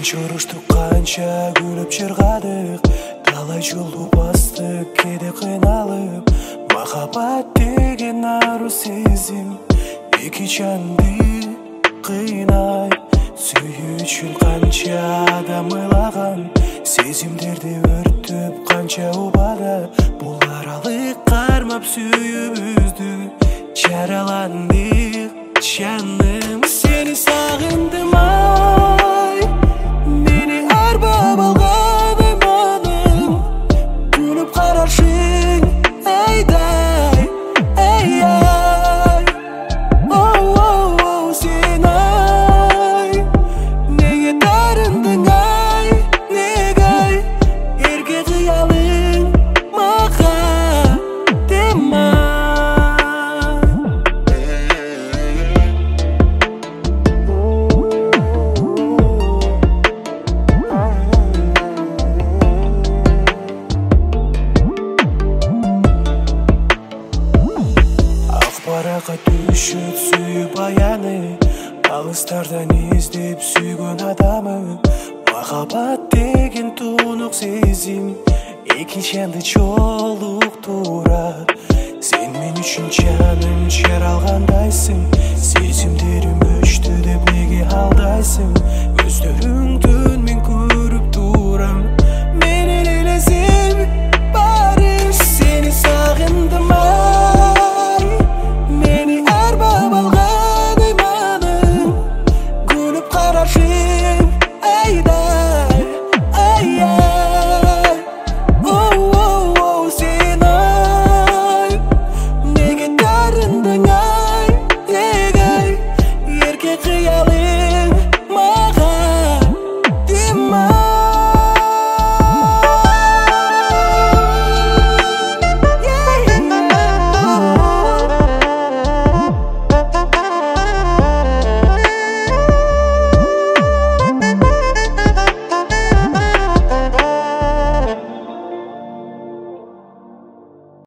Қанша ұрыштық, қанша күліп жырғадық, талай жолды бастық, кейде қиналып. Махаббат деген ару сезім екі жанды қинай. Сүю үшін қанша адам ойлаған, сезімдерді өртіп қанша убада. Бұл аралық қармап сүйіп үзді, жараландық жаным. Сені сағындым ай, мені арбап алған айманым. Күліп қарашың айдай, ай ай. Оу, сен ай, неге дарындың ай, неге ай. Ерке қиялың маған демай. Ақпаратқа түсіп сүйіп аяны, алыстардан іздеп сүйген адамы. Махаббат деген тұнық сезім екі жанды жолықтырады. Сен мен үшін жаным жаралғандайсың, сезімдерім өшті деп неге алдайсың? Көздеріңден мен